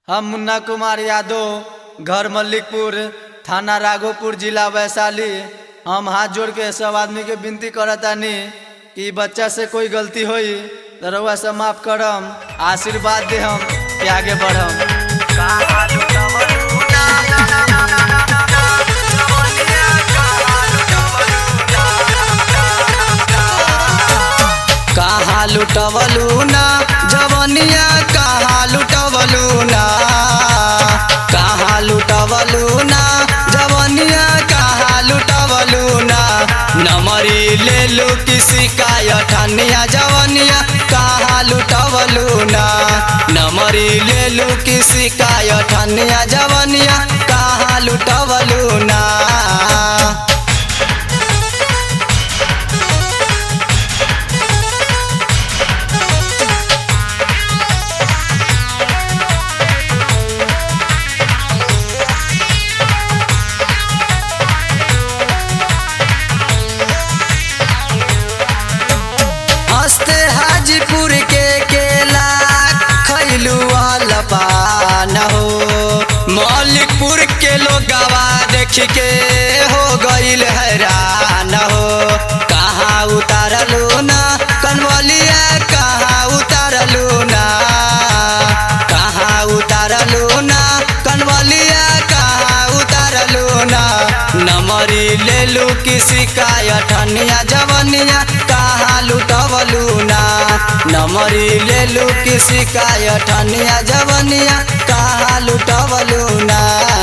हम मुन्ना कुमार यादव, घर मल्लिकपुर, थाना राघोपुर, जिला वैशाली। हम हाथ जोड़ के सब आदमी के विनती करतानी कि बच्चा से कोई गलती होई तो रउआ से माफ करम, आशीर्वाद दे हम कि आगे बढ़म। कहाँ लुटवलू ना जवनिया, कहाँ लुटवलू ना, कहाँ लुटवलू ना जवनिया, कहाँ लुटवलू ना। नमरी ले लू किसी का अठनिया जवनिया, कहाँ लुटवलू ना। नमरी ले लू किसी का अठनिया जवनिया, कहाँ लुटवलू ना। हाजीपुर के केला खैलू अलपान हो, मौलिकपुर के लोगवा देख के हो गईल हैरान हो। कहाँ उतारलू ना कनवलिया, कहाँ उतारलू ना, कहाँ उतारलू ना कनवलिया, कहाँ उतारलू ना। नमरी ले लू किसी का अठनिया जवनिया, कहाँ लुटवलू ना। नमरी ले लू किसी का अठनिया जवनिया, कहाँ लुटवलू ना।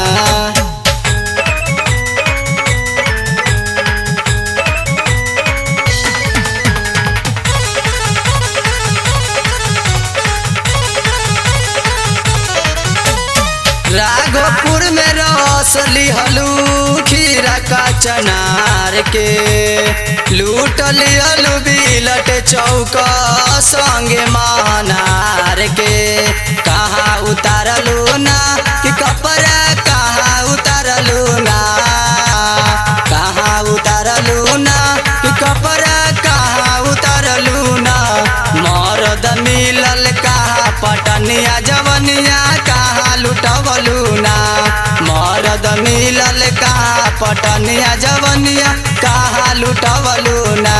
राघोपुर में रस लिहलू खीरा का चनार के, लूट लिहलू बिलट चौक संगे महनार के। कहाँ उतारलू ना कि कपड़ा, कहाँ उतारलू ना, कहाँ उतारलू ना कि कपड़ा, कहाँ उतारलू ना। मर्द मिलल कहाँ पटनिया जवनिया, कहाँ लुटवलू ना। मर्द मिलल कहाँ पटनिया जवनिया, कहाँ लुटवलू ना।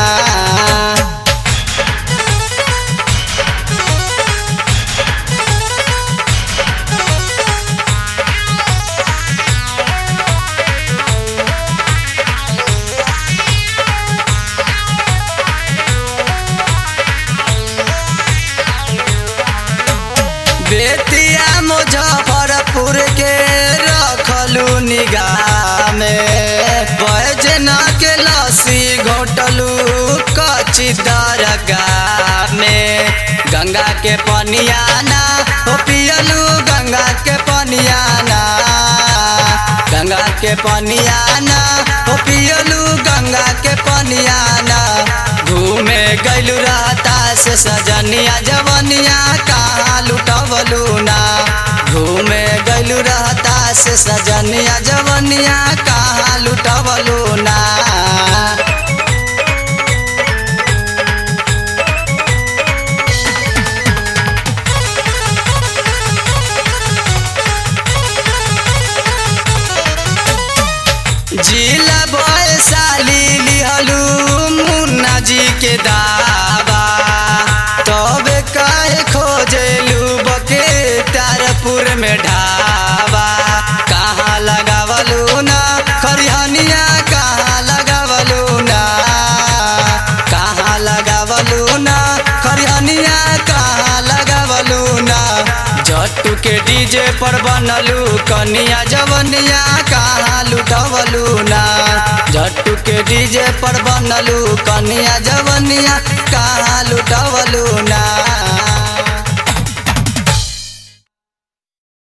बेतिया मुजफ्फरपुर के रखलू निगाह में, बैजना के लस्सी घोटलू कच्ची दरगाह में। गंगा के पनिया ना हो पियलू, गंगा के पनिया ना, गंगा के पनिया ना हो पियलू, गंगा के पनिया ना। घूमे गैलू रहता से सजनिया जवनिया, कहाँ लुटवलू ना। घूमे गैलू रहता से सजनिया जवनिया, कहाँ लुटवलू ना। जिला वैशाली लिहलू मुन्ना जी के दावा, तब काहे खोजलू बके तारपुर में ढाबा। कहाँ लगावलू ना खरिहनिया, कहाँ लगावलू ना, कहाँ लगावलू ना खरिहनिया, कहाँ लगावलू ना। जट्टू के डीजे पर बनलू कनिया जवनिया, कहाँ लुटवलू ना। जट्टू के डीजे पर बनलू कनिया जवनिया, कहाँ लुटवलू ना।